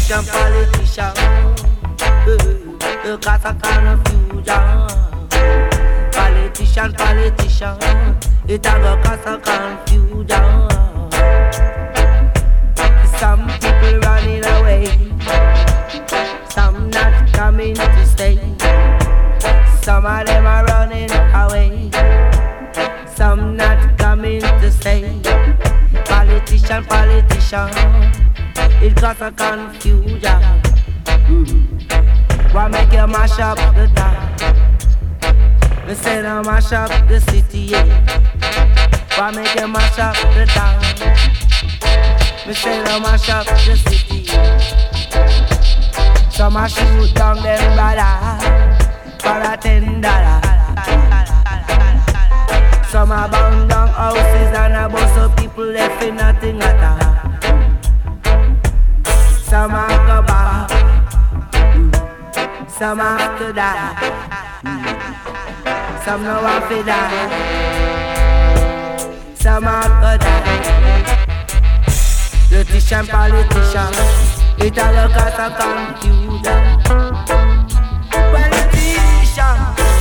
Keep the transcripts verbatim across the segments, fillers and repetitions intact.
Politician, politician, uh, cause a confusion. Politician, politician, it a go cause a confusion. Some people running away, some not coming to stay. Some of them are running away, some not coming to stay. Politician, politician, it cause a confusion. Mm-hmm. Why make you mash up the town? We say now mash up the city, yeah. Why make you mash up the town? We say now mash up the city, yeah. Some a shoot down them brother for a ten dollar. Some a burn down houses and a bust up people left in nothing at all. Some a go back, some have to die, some no have to die, some have to die. Politician, politician, it a look at a confusion. Politician,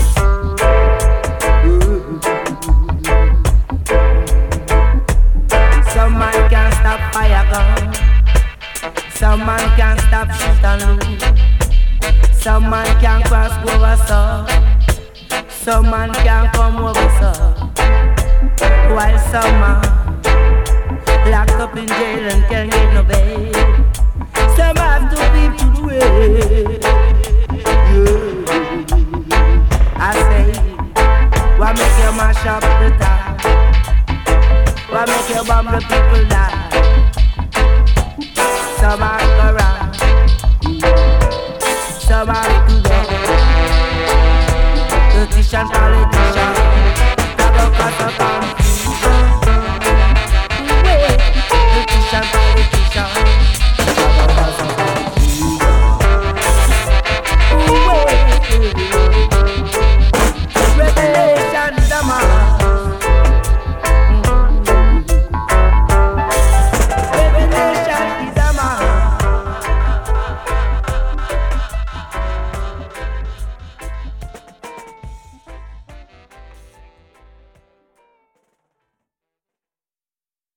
some man can't stop fire gun, some man can't stop shit and loot. Some man can't cross over, so some man can't come over, so while some man locked up in jail and can't get no bail. Some have to leave to the way. Yeah. I say, why make you mash up the town? Why make you bomb the people die?